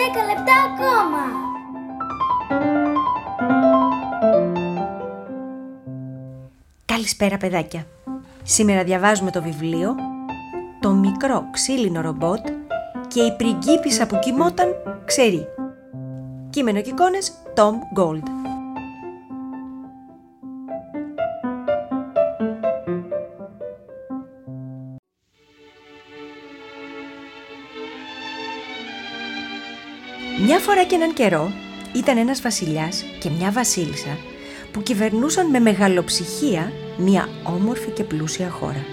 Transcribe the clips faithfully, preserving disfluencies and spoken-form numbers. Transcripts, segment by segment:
δέκα λεπτά ακόμα. Καλησπέρα παιδάκια. Σήμερα διαβάζουμε το βιβλίο «Το μικρό ξύλινο ρομπότ και η πριγκίπισσα που κοιμόταν ξερή». Κείμενο και εικόνες Tom Gold. Μια φορά και έναν καιρό ήταν ένας βασιλιάς και μια βασίλισσα που κυβερνούσαν με μεγαλοψυχία μια όμορφη και πλούσια χώρα.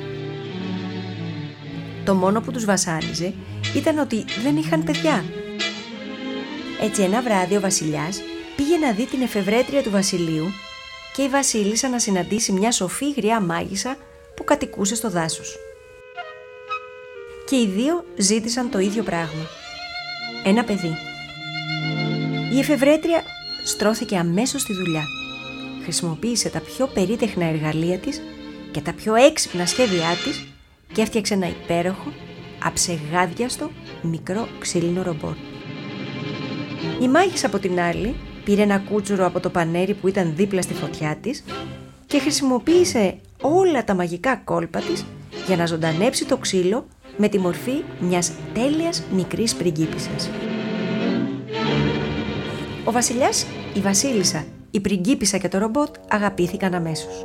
Το μόνο που τους βασάνιζε ήταν ότι δεν είχαν παιδιά. Έτσι ένα βράδυ ο βασιλιάς πήγε να δει την εφευρέτρια του βασιλείου και η βασίλισσα να συναντήσει μια σοφή γριά μάγισσα που κατοικούσε στο δάσος. Και οι δύο ζήτησαν το ίδιο πράγμα, ένα παιδί. Η εφευρέτρια στρώθηκε αμέσως στη δουλειά. Χρησιμοποίησε τα πιο περίτεχνα εργαλεία της και τα πιο έξυπνα σχέδιά της και έφτιαξε ένα υπέροχο, αψεγάδιαστο, μικρό ξύλινο ρομπότ. Η μάγισσα από την άλλη πήρε ένα κούτσουρο από το πανέρι που ήταν δίπλα στη φωτιά της και χρησιμοποίησε όλα τα μαγικά κόλπα της για να ζωντανέψει το ξύλο με τη μορφή μιας τέλειας μικρής πριγκίπισσας. Ο βασιλιάς, η βασίλισσα, η πριγκίπισσα και το ρομπότ αγαπήθηκαν αμέσως.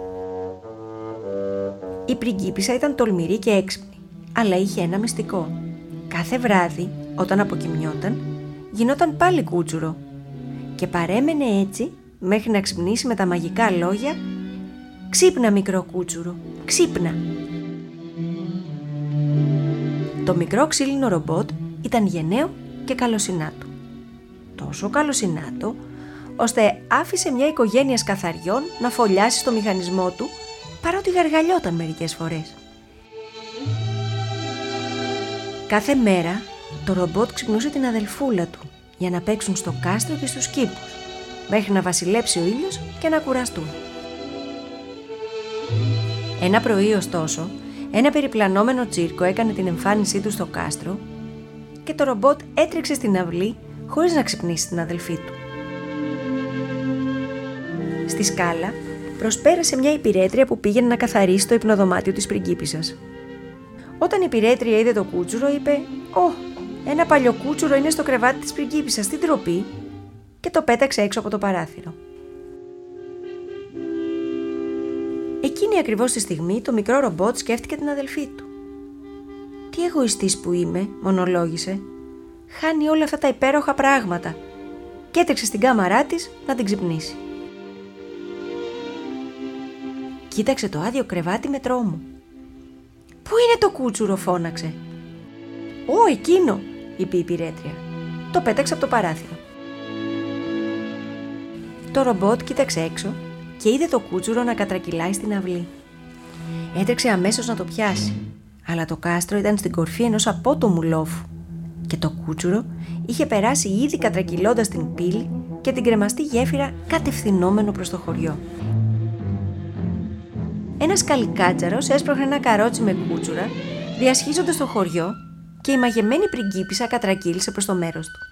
Η πριγκίπισσα ήταν τολμηρή και έξυπνη, αλλά είχε ένα μυστικό. Κάθε βράδυ, όταν αποκοιμιόταν, γινόταν πάλι κούτσουρο και παρέμενε έτσι μέχρι να ξυπνήσει με τα μαγικά λόγια «Ξύπνα μικρό κούτσουρο, ξύπνα». Το μικρό ξύλινο ρομπότ ήταν γενναίο και καλοσυνάτο. Τόσο καλοσυνάτο, ώστε άφησε μια οικογένεια σκαθαριών να φωλιάσει στο μηχανισμό του, παρότι γαργαλιόταν μερικές φορές. Κάθε μέρα το ρομπότ ξυπνούσε την αδελφούλα του για να παίξουν στο κάστρο και στους κήπους, μέχρι να βασιλέψει ο ήλιος και να κουραστούν. Ένα πρωί ωστόσο, ένα περιπλανόμενο τσίρκο έκανε την εμφάνισή του στο κάστρο και το ρομπότ έτρεξε στην αυλή χωρίς να ξυπνήσει την αδελφή του. Στη σκάλα προσπέρασε μια υπηρέτρια που πήγαινε να καθαρίσει το υπνοδωμάτιο της πριγκίπισσας. Όταν η υπηρέτρια είδε το κούτσουρο, είπε «Ω, ένα παλιό κούτσουρο είναι στο κρεβάτι της πριγκίπισσας, τι ντροπή», και το πέταξε έξω από το παράθυρο. Εκείνη ακριβώς τη στιγμή το μικρό ρομπότ σκέφτηκε την αδελφή του. «Τι εγωιστής που είμαι», μονολόγησε, «χάνει όλα αυτά τα υπέροχα πράγματα», και έτρεξε στην κάμαρά της να την ξυπνήσει. Κοίταξε το άδειο κρεβάτι με τρόμο. «Πού είναι το κούτσουρο?» φώναξε. «Ω, εκείνο», είπε η υπηρέτρια. Το πέταξε από το παράθυρο. Το ρομπότ κοίταξε έξω και είδε το κούτσουρο να κατρακυλάει στην αυλή. Έτρεξε αμέσως να το πιάσει, αλλά το κάστρο ήταν στην κορφή ενός απότομου λόφου και το κούτσουρο είχε περάσει ήδη κατρακυλώντας την πύλη και την κρεμαστή γέφυρα κατευθυνόμενο προς το χωριό. Ένας καλικάτσαρος έσπρωχνε ένα καρότσι με κούτσουρα, διασχίζοντας το χωριό, και η μαγεμένη πριγκίπισσα κατρακύλησε προς το μέρος του.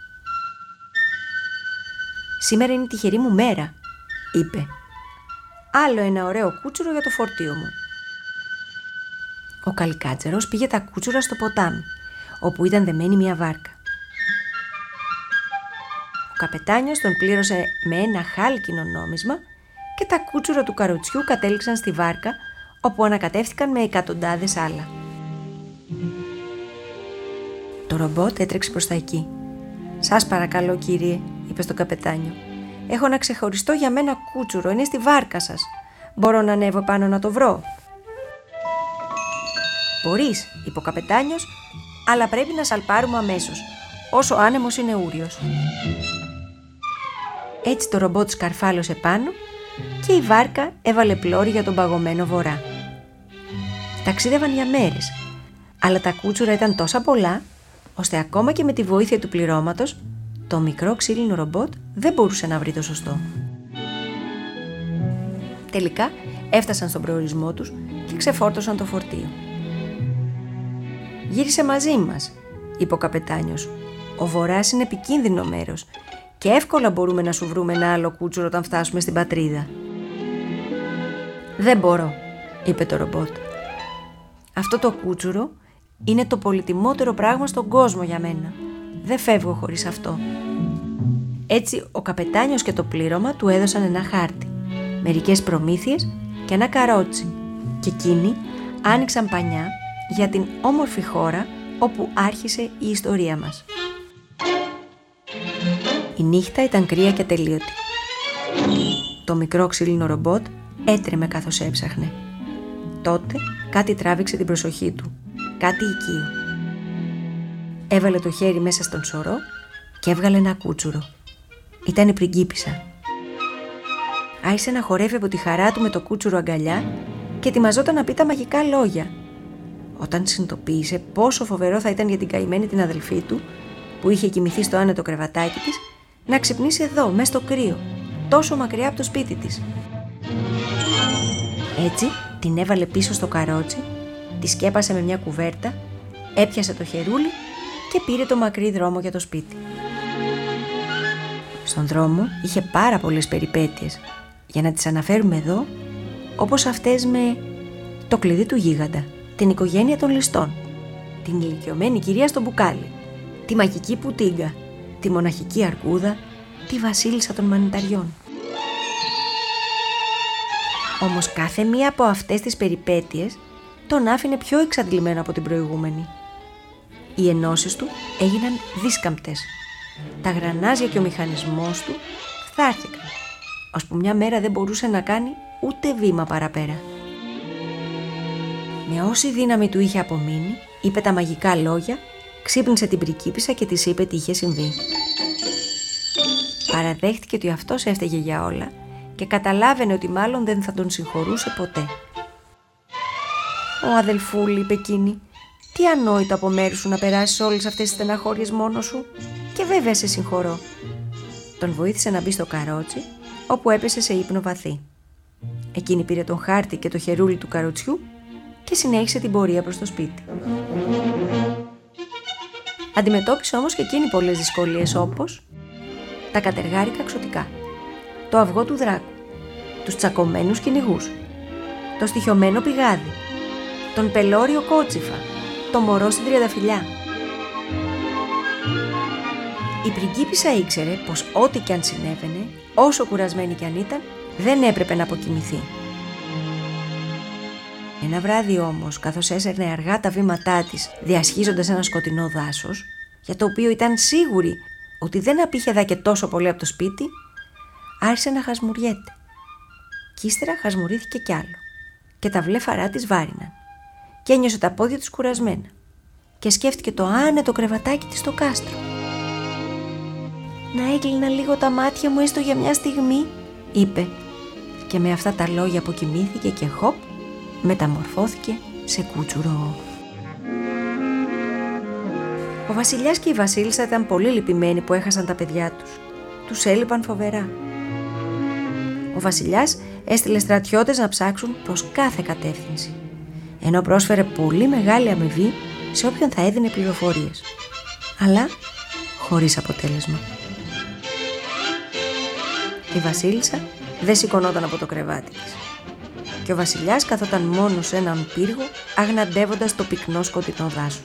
«Σήμερα είναι η τυχερή μου μέρα», είπε. «Άλλο ένα ωραίο κούτσουρο για το φορτίο μου». Ο καλικάτσαρος πήγε τα κούτσουρα στο ποτάμι, όπου ήταν δεμένη μια βάρκα. Ο καπετάνιος τον πλήρωσε με ένα χάλκινο νόμισμα και τα κούτσουρα του καροτσιού κατέληξαν στη βάρκα, όπου ανακατεύτηκαν με εκατοντάδες άλλα. Το ρομπότ έτρεξε προς τα εκεί. «Σας παρακαλώ, κύριε», είπε στον καπετάνιο, «έχω ένα ξεχωριστό για μένα κούτσουρο, είναι στη βάρκα σας. Μπορώ να ανέβω πάνω να το βρω?» «Μπορείς», είπε ο καπετάνιος, «αλλά πρέπει να σαλπάρουμε αμέσως, όσο άνεμος είναι ούριος». Έτσι το ρομπότ σκαρφάλωσε πάνω και η βάρκα έβαλε πλώρη για τον παγωμένο βορρά. Ταξίδευαν για μέρες, αλλά τα κούτσουρα ήταν τόσα πολλά, ώστε ακόμα και με τη βοήθεια του πληρώματος, το μικρό ξύλινο ρομπότ δεν μπορούσε να βρει το σωστό. Τελικά έφτασαν στον προορισμό τους και ξεφόρτωσαν το φορτίο. «Γύρισε μαζί μας», είπε ο καπετάνιος, Ο Βορράς είναι επικίνδυνο μέρος και εύκολα μπορούμε να σου βρούμε ένα άλλο κούτσουρο όταν φτάσουμε στην πατρίδα. «Δεν μπορώ», είπε το ρομπότ. «Αυτό το κούτσουρο είναι το πολυτιμότερο πράγμα στον κόσμο για μένα. Δεν φεύγω χωρίς αυτό». Έτσι ο καπετάνιος και το πλήρωμα του έδωσαν ένα χάρτη, μερικές προμήθειες και ένα καρότσι, και εκείνοι άνοιξαν πανιά για την όμορφη χώρα όπου άρχισε η ιστορία μας. Η νύχτα ήταν κρύα και ατελείωτη. Το μικρό ξύλινο ρομπότ έτρεμε καθώς έψαχνε. Τότε κάτι τράβηξε την προσοχή του, κάτι οικείο. Έβαλε το χέρι μέσα στον σωρό και έβγαλε ένα κούτσουρο. Ήταν η πριγκίπισσα. Άρχισε να χορεύει από τη χαρά του με το κούτσουρο αγκαλιά και ετοιμαζόταν να πει τα μαγικά λόγια. Όταν συνειδητοποίησε πόσο φοβερό θα ήταν για την καημένη την αδελφή του, που είχε κοιμηθεί στο άνετο κρεβατάκι της, να ξυπνήσει εδώ, μέσα στο κρύο, τόσο μακριά από το σπίτι της. Έτσι την έβαλε πίσω στο καρότσι, τη σκέπασε με μια κουβέρτα, έπιασε το χερούλι και πήρε το μακρύ δρόμο για το σπίτι. Στον δρόμο είχε πάρα πολλές περιπέτειες, για να τις αναφέρουμε εδώ, όπως αυτές με το κλειδί του γίγαντα, την οικογένεια των ληστών, την ηλικιωμένη κυρία στο μπουκάλι, τη μαγική πουτίγκα, τη μοναχική αρκούδα, τη βασίλισσα των μανιταριών. Όμως κάθε μία από αυτές τις περιπέτειες τον άφηνε πιο εξαντλημένο από την προηγούμενη. Οι ενώσεις του έγιναν δίσκαμπτες. Τα γρανάζια και ο μηχανισμός του φθάρθηκαν, ώσπου μια μέρα δεν μπορούσε να κάνει ούτε βήμα παραπέρα. Με όση δύναμη του είχε απομείνει, είπε τα μαγικά λόγια, ξύπνησε την πριγκίπισσα και της είπε τι είχε συμβεί. Παραδέχτηκε ότι αυτός έφταιγε για όλα και καταλάβαινε ότι μάλλον δεν θα τον συγχωρούσε ποτέ. «Ω αδελφούλη», είπε εκείνη, «τι ανόητο από μέρους σου να περάσεις όλες αυτές τις στεναχώριες μόνος σου, και βέβαια σε συγχωρώ». Τον βοήθησε να μπει στο καρότσι, όπου έπεσε σε ύπνο βαθύ. Εκείνη πήρε τον χάρτη και το χερούλι του καροτσιού και συνέχισε την πορεία προς το σπίτι. Αντιμετώπισε όμως και εκείνη πολλές δυσκολίες, όπως τα κατεργάρικα ξωτικά, το αυγό του δράκου, τους τσακωμένους κυνηγούς, το στοιχειωμένο πηγάδι, τον πελώριο κότσιφα, το μωρό στην τριανταφυλλιά. Η πριγκίπισσα ήξερε πως ό,τι κι αν συνέβαινε, όσο κουρασμένη κι αν ήταν, δεν έπρεπε να αποκοιμηθεί. Ένα βράδυ όμως, καθώς έσαιρνε αργά τα βήματά της διασχίζοντας ένα σκοτεινό δάσος, για το οποίο ήταν σίγουρη ότι δεν απήχε δα και τόσο πολύ από το σπίτι, άρχισε να χασμουριέται. Κι ύστερα χασμουρήθηκε κι άλλο και τα βλέφαρά της βάριναν και ένιωσε τα πόδια της κουρασμένα και σκέφτηκε το άνετο κρεβατάκι της στο κάστρο. «Να έκλεινα λίγο τα μάτια μου έστω για μια στιγμή», είπε, και με αυτά τα λόγια αποκοιμήθηκε και χοπ, μεταμορφώθηκε σε κούτσουρο. Ο βασιλιάς και η βασίλισσα ήταν πολύ λυπημένοι που έχασαν τα παιδιά τους. Τους έλειπαν φοβερά. Ο βασιλιάς έστειλε στρατιώτες να ψάξουν προς κάθε κατεύθυνση, ενώ πρόσφερε πολύ μεγάλη αμοιβή σε όποιον θα έδινε πληροφορίες, αλλά χωρίς αποτέλεσμα. Η βασίλισσα δεν σηκωνόταν από το κρεβάτι της και ο βασιλιάς καθόταν μόνος σε έναν πύργο, αγναντεύοντας το πυκνό σκοτεινό δάσος.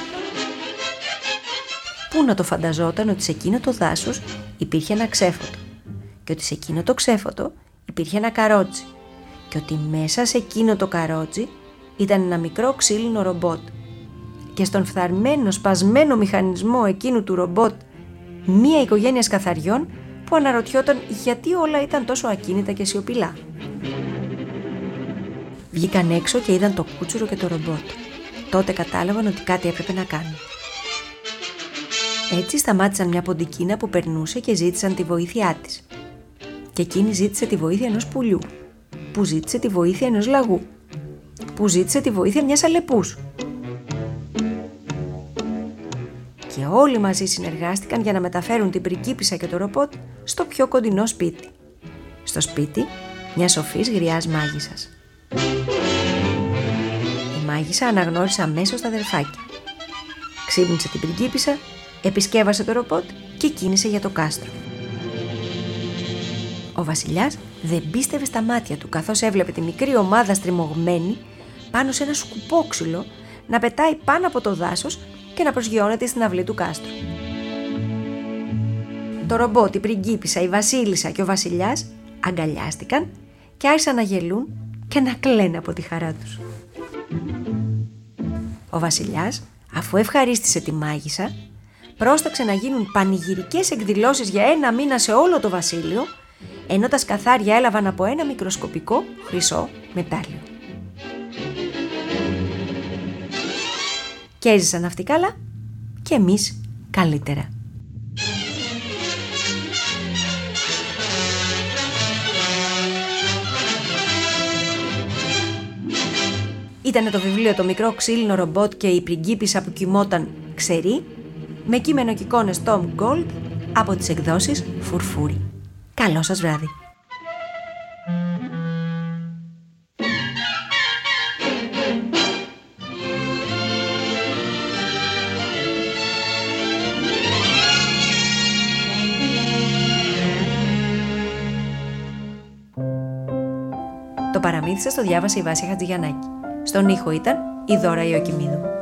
Πού να το φανταζόταν ότι σε εκείνο το δάσος υπήρχε ένα ξέφωτο και ότι σε εκείνο το ξέφωτο υπήρχε ένα καρότσι και ότι μέσα σε εκείνο το καρότσι ήταν ένα μικρό ξύλινο ρομπότ και στον φθαρμένο σπασμένο μηχανισμό εκείνου του ρομπότ μία οικογένεια σκαθαριών που αναρωτιόταν γιατί όλα ήταν τόσο ακίνητα και σιωπηλά. Βγήκαν έξω και είδαν το κούτσουρο και το ρομπότ. Τότε κατάλαβαν ότι κάτι έπρεπε να κάνουν. Έτσι σταμάτησαν μια ποντικίνα που περνούσε και ζήτησαν τη βοήθειά της. Και εκείνη ζήτησε τη βοήθεια ενός πουλιού, που ζήτησε τη βοήθεια ενός λαγού, που ζήτησε τη βοήθεια μιας αλεπούς. Και όλοι μαζί συνεργάστηκαν για να μεταφέρουν την πριγκίπισσα και το ρομπότ στο πιο κοντινό σπίτι. Στο σπίτι μιας σοφής γριάς μάγισσας. Η μάγισσα αναγνώρισε αμέσως τα αδελφάκια. Ξύπνησε την πριγκίπισσα επισκέβασε το ρομπότ και κίνησε για το κάστρο. Ο βασιλιάς δεν πίστευε στα μάτια του καθώς έβλεπε τη μικρή ομάδα στριμωγμένη πάνω σε ένα σκουπόξυλο να πετάει πάνω από το δάσος και να προσγειώνεται στην αυλή του κάστρου. Το ρομπότ, η πριγκίπισσα, η βασίλισσα και ο βασιλιάς αγκαλιάστηκαν και άρχισαν να γελούν και να κλαίνουν από τη χαρά τους. Ο βασιλιάς, αφού ευχαρίστησε τη μάγισσα, πρόσταξε να γίνουν πανηγυρικές εκδηλώσεις για ένα μήνα σε όλο το βασίλειο, ενώ τα σκαθάρια έλαβαν από ένα μικροσκοπικό χρυσό μετάλλιο. Και έζησαν αυτοί καλά και εμείς καλύτερα. Ήτανε το βιβλίο «Το μικρό ξύλινο ρομπότ και η πριγκίπισσα που κοιμόταν ξερή», με κείμενο και εικόνες Tom Gold από τις εκδόσεις Φουρφούρι. Καλό σας βράδυ. Το παραμύθι σας το διάβασε η Βάσια Χατζηγιαννάκη. Στον ήχο ήταν η Δώρα Ιωκημίδου.